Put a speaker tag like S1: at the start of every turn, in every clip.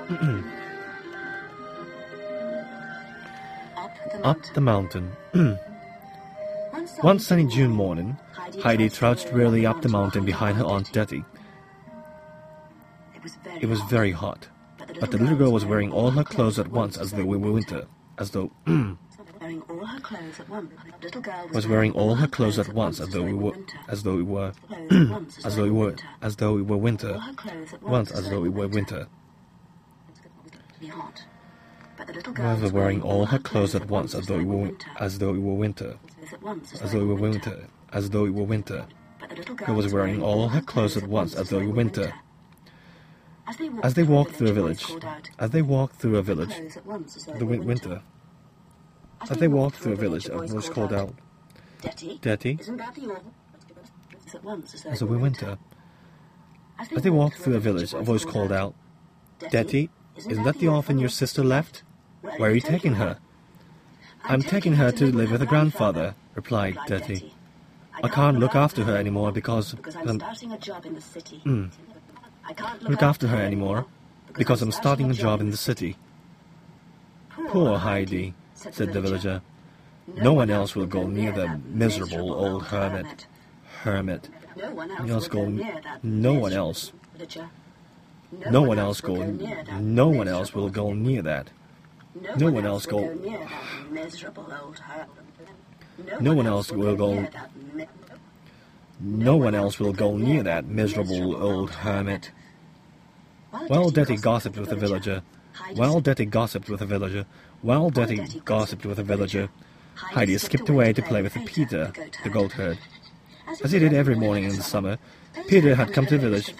S1: Up the mountain. One sunny June morning, Heidi trudged wearily up the mountain behind her Aunt Deti. It was very hot, but the little girl was wearing all her clothes at once as though it were winter. Was wearing all her clothes at once as though it were winter. Once as though it were winter. Was wearing all her clothes at once as though it were winter. As though it were winter. As though it were winter. Girl was wearing all her clothes at once as though it were winter. As they walked through a village, a voice called out, "Deti." As though it were winter. As they walked through a village, a voice called out, "Deti, isn't that the orphan your sister left? Where are you taking her?" "I'm taking her to live with her grandfather," replied Deti. "I can't look after her anymore because I'm starting a job in the city." Because I'm starting a job in the city. "Poor Heidi," said the villager. "No one else will go near the miserable old hermit. No one else will go near that. No one else will go near that miserable old hermit." While Deti gossiped with the villager, Heidi skipped away to play with Peter, the goatherd. As he did every morning in the summer, Peter had come to the village.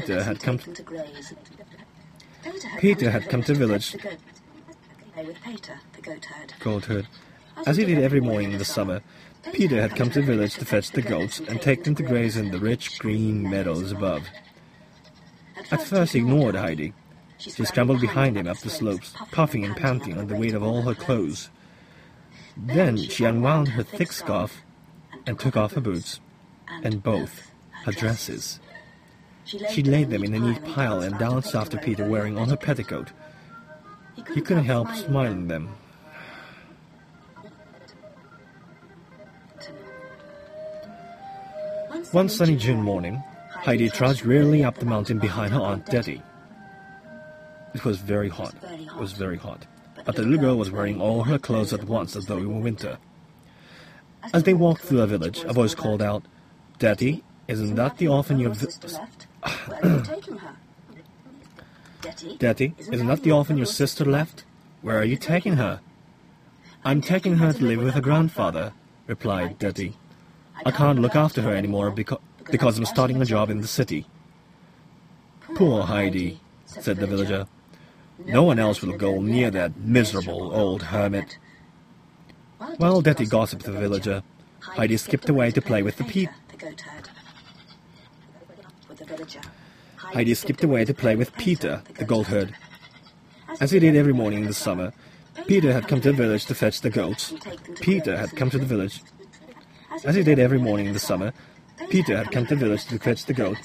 S1: As he did every morning in the summer, Peter had come to the village to fetch the goats and take them to graze in the rich green meadows above. At first he ignored Heidi. She scrambled behind him up the slopes, puffing and panting under the weight of all her clothes. Then she unwound her thick scarf and took off her boots, and both her dresses. She laid them in a neat pile and danced after Peter wearing on her petticoat. He couldn't help smiling them. One sunny June morning, Heidi trudged wearily up the mountain behind her Aunt Deti. It was very hot, but the little girl was wearing all her clothes at once as though it were winter. As they walked through a village, a voice called out, "Deti, isn't that the orphan your sister left? Where are you taking her?" "I'm taking her to live with her grandfather," replied Deti. "I can't look after her anymore because I'm starting a job in the city." "Poor Heidi," said the villager. "No one else will go near that miserable old hermit." While Deti gossiped with the villager, Heidi skipped away to play with the Peter, the goatherd. As he did every morning in the summer, Peter had come to the village to fetch the goats. As he did every morning in the summer, Peter had come to the village to fetch the goats.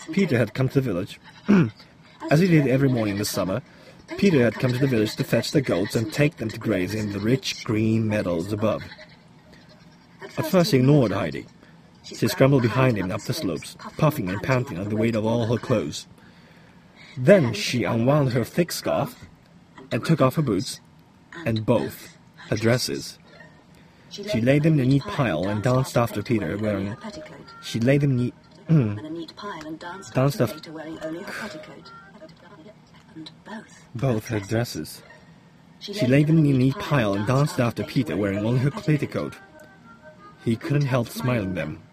S1: As he did every morning in the summer, Peter had come to the village to fetch the goats and take them to graze in the rich green meadows above. At first he ignored Heidi. She scrambled behind him up the slopes, puffing and panting under the weight of all her clothes. Then she unwound her thick scarf and took off her boots, and both her dresses. She laid them in a neat pile and danced after Peter wearing... Both her dresses. She laid them in a neat pile and danced after Peter wearing only her petticoat. He couldn't help smiling them.